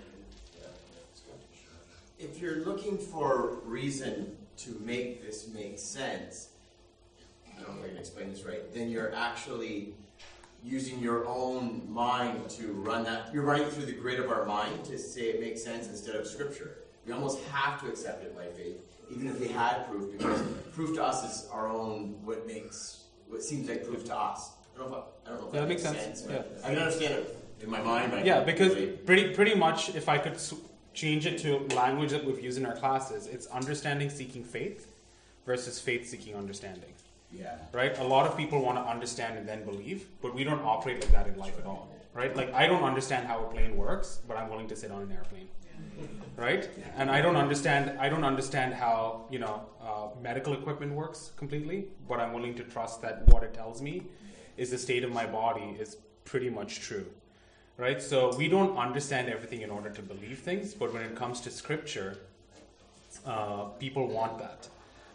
If you're looking for reason to make this make sense, I don't know if I can explain this right, then you're actually using your own mind to run that. You're running through the grid of our mind to say it makes sense instead of Scripture. We almost have to accept it by faith, even if we had proof, because proof to us is our own, what makes, what seems like proof to us. I don't know if, I, I don't know if Yeah, that that makes makes sense. sense. Yeah. I can understand it in my mind. But I Yeah, can't because really- pretty pretty much, if I could s- change it to language that we've used in our classes, it's understanding seeking faith versus faith seeking understanding. Yeah. Right? A lot of people want to understand and then believe, but we don't operate like that in life at all. Right? Like, I don't understand how a plane works, but I'm willing to sit on an airplane. Right? And I don't understand. I don't understand how, you know, uh, medical equipment works completely, but I'm willing to trust that what it tells me is the state of my body is pretty much true. Right? So we don't understand everything in order to believe things, but when it comes to Scripture, uh, people want that.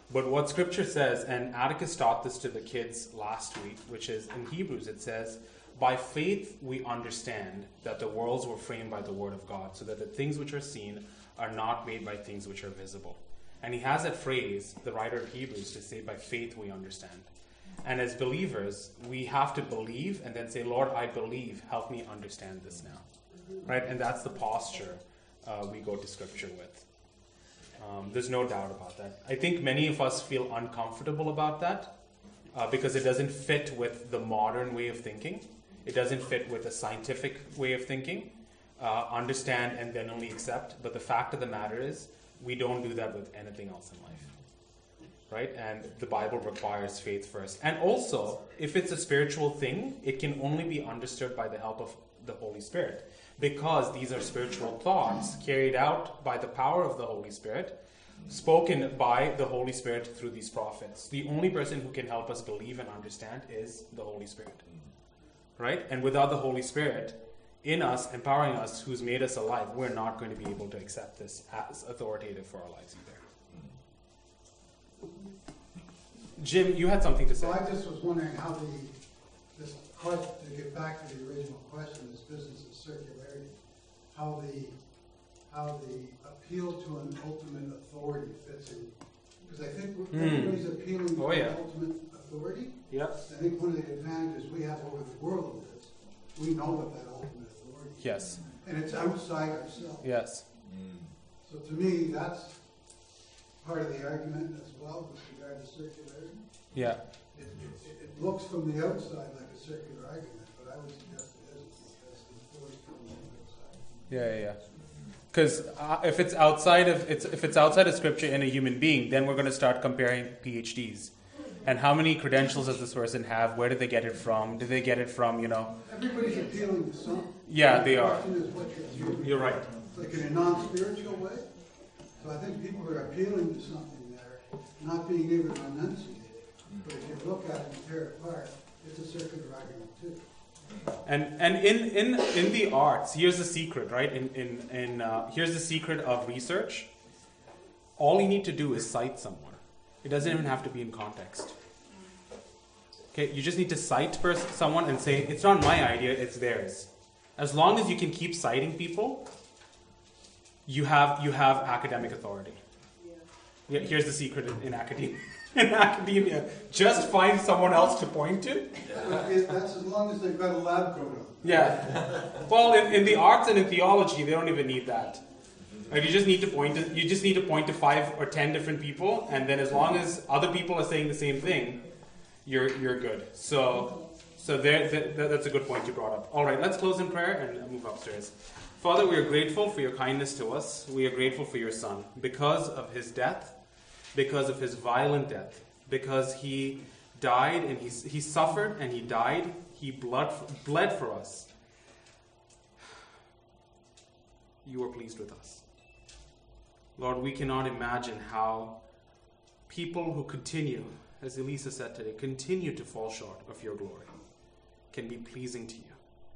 But what Scripture says, and Atticus taught this to the kids last week, which is in Hebrews, it says, by faith we understand that the worlds were framed by the word of God, so that the things which are seen are not made by things which are visible. And he has that phrase, the writer of Hebrews, to say, by faith we understand. And as believers, we have to believe and then say, Lord, I believe, help me understand this now. Right? And that's the posture uh, we go to Scripture with. Um, there's no doubt about that. I think many of us feel uncomfortable about that uh, because it doesn't fit with the modern way of thinking. It doesn't fit with a scientific way of thinking. Uh, understand and then only accept. But the fact of the matter is, we don't do that with anything else in life. Right? And the Bible requires faith first. And also, if it's a spiritual thing, it can only be understood by the help of the Holy Spirit. Because these are spiritual thoughts carried out by the power of the Holy Spirit, spoken by the Holy Spirit through these prophets. The only person who can help us believe and understand is the Holy Spirit. Right? And without the Holy Spirit in us, empowering us, who's made us alive, we're not going to be able to accept this as authoritative for our lives either. Jim, you had something to say. Well, I just was wondering how the, this question, to get back to the original question, this business of circularity, how the, how the appeal to an ultimate authority fits in. Because I think Mm. everybody's appealing to Oh, yeah. an ultimate authority. Yep. I think one of the advantages we have over the world is we know what that ultimate authority is. Yes. And it's outside ourselves. Yes. So to me, that's part of the argument as well with regard to circularity. Yeah. It, it, it looks from the outside like a circular argument, but I would suggest it isn't because the authority comes from the outside. Yeah, yeah, yeah. Because uh, if it's outside of it's if it's outside of Scripture in a human being, then we're going to start comparing PhDs. And how many credentials does this person have? Where did they get it from? Did they get it from, you know? Everybody's appealing to something. Yeah, they the are. question is what you're appealing to. You're right. Like in a non-spiritual way. So I think people are appealing to something there, not being able to enunciate it. But if you look at it and tear it apart, it's a circular argument too. And and in, in, in the arts, here's the secret, right? In in, in uh, here's the secret of research. All you need to do is cite someone. It doesn't even have to be in context. Okay, you just need to cite pers- someone and say, it's not my idea, it's theirs. As long as you can keep citing people, you have you have academic authority. Yeah, here's the secret in, in academia. In academia, just find someone else to point to. That's as long as they've got a lab coat on. Yeah. Well, in, in the arts and in theology, they don't even need that. Right? You just need to point to you just need to point to five or ten different people, and then as long as other people are saying the same thing, you're you're good. So so there that, that's a good point you brought up. All right, let's close in prayer and move upstairs. Father, we are grateful for your kindness to us. We are grateful for your Son because of his death, because of his violent death, because he died and he he suffered and he died. He blood bled for us. You are pleased with us. Lord, we cannot imagine how people who continue, as Elisa said today, continue to fall short of your glory, can be pleasing to you.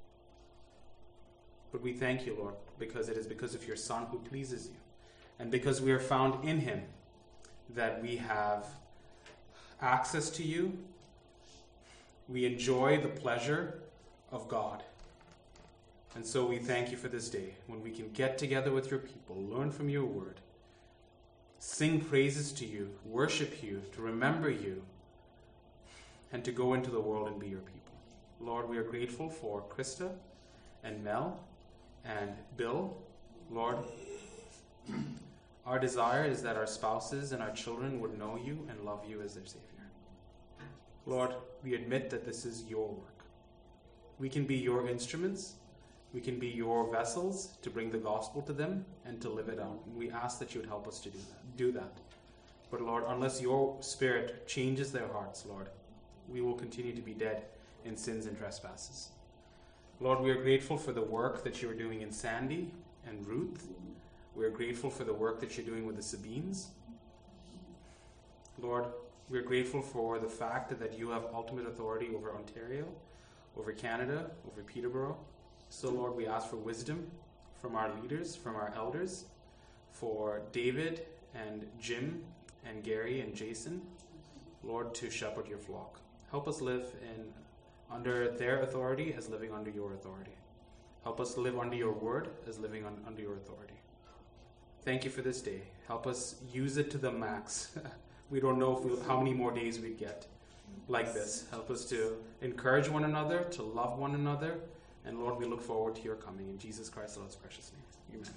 But we thank you, Lord, because it is because of your Son who pleases you, and because we are found in him, that we have access to you. We enjoy the pleasure of God. And so we thank you for this day, when we can get together with your people, learn from your word, sing praises to you, worship you, to remember you, and to go into the world and be your people. Lord, we are grateful for Krista and Mel and Bill. Lord, our desire is that our spouses and our children would know you and love you as their Savior. Lord, we admit that this is your work. We can be your instruments. We can be your vessels to bring the gospel to them and to live it out. And we ask that you would help us to do that. Do that. But Lord, unless your Spirit changes their hearts, Lord, we will continue to be dead in sins and trespasses. Lord, we are grateful for the work that you are doing in Sandy and Ruth. We are grateful for the work that you're doing with the Sabines. Lord, we are grateful for the fact that you have ultimate authority over Ontario, over Canada, over Peterborough. So, Lord, we ask for wisdom from our leaders, from our elders, for David and Jim and Gary and Jason, Lord, to shepherd your flock. Help us live in under their authority as living under your authority. Help us live under your word as living on, under your authority. Thank you for this day. Help us use it to the max. We don't know if we, how many more days we get like this. Help us to encourage one another, to love one another. And Lord, we look forward to your coming. In Jesus Christ, the Lord's precious name. Amen.